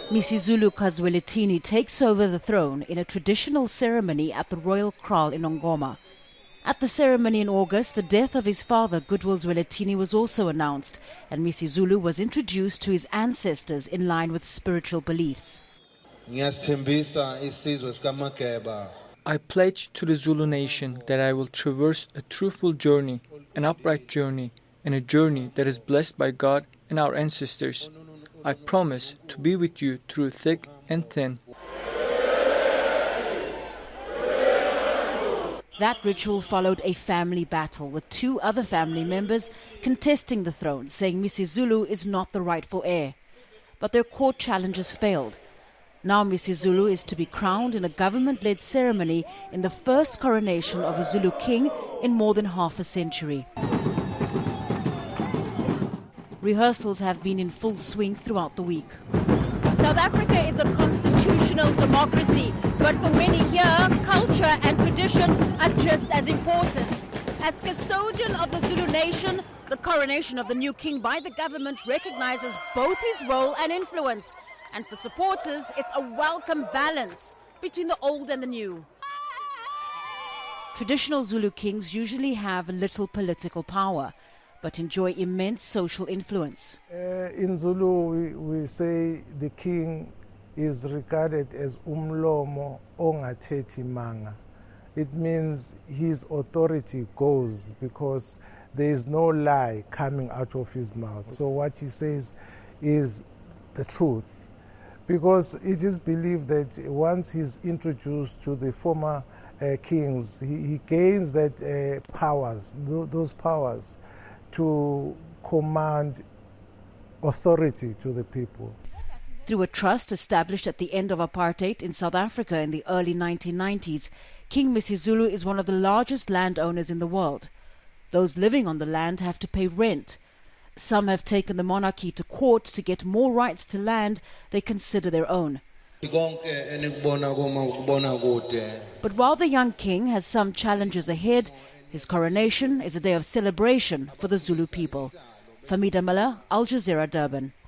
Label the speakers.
Speaker 1: Misizulu Kazwelithini takes over the throne in a traditional ceremony at the Royal Kraal in Ongoma. At the ceremony in August, the death of his father, Goodwill Zwelithini, was also announced, and Misizulu was introduced to his ancestors in line with spiritual beliefs.
Speaker 2: I pledge to the Zulu nation that I will traverse a truthful journey, an upright journey, and a journey that is blessed by God and our ancestors. I promise to be with you through thick and thin.
Speaker 1: That ritual followed a family battle, with two other family members contesting the throne, saying Misizulu is not the rightful heir. But their court challenges failed. Now Misizulu is to be crowned in a government-led ceremony in the first coronation of a Zulu king in more than half a century. Rehearsals have been in full swing throughout the week.
Speaker 3: South Africa is a constitutional democracy, but for many here, culture and tradition are just as important. As custodian of the Zulu nation, the coronation of the new king by the government recognizes both his role and influence. And for supporters, it's a welcome balance between the old and the new.
Speaker 1: Traditional Zulu kings usually have little political power, but enjoy immense social influence.
Speaker 4: In Zulu, we say the king is regarded as umlomo ongathethi manga. It means his authority goes because there is no lie coming out of his mouth. So what he says is the truth. Because it is believed that once he's introduced to the former kings, he gains that powers, those powers to command authority to the people.
Speaker 1: Through a trust established at the end of apartheid in South Africa in the early 1990s, King Misizulu is one of the largest landowners in the world. Those living on the land have to pay rent. Some have taken the monarchy to court to get more rights to land they consider their own. But while the young king has some challenges ahead, his coronation is a day of celebration for the Zulu people. Famida Miller, Al Jazeera, Durban.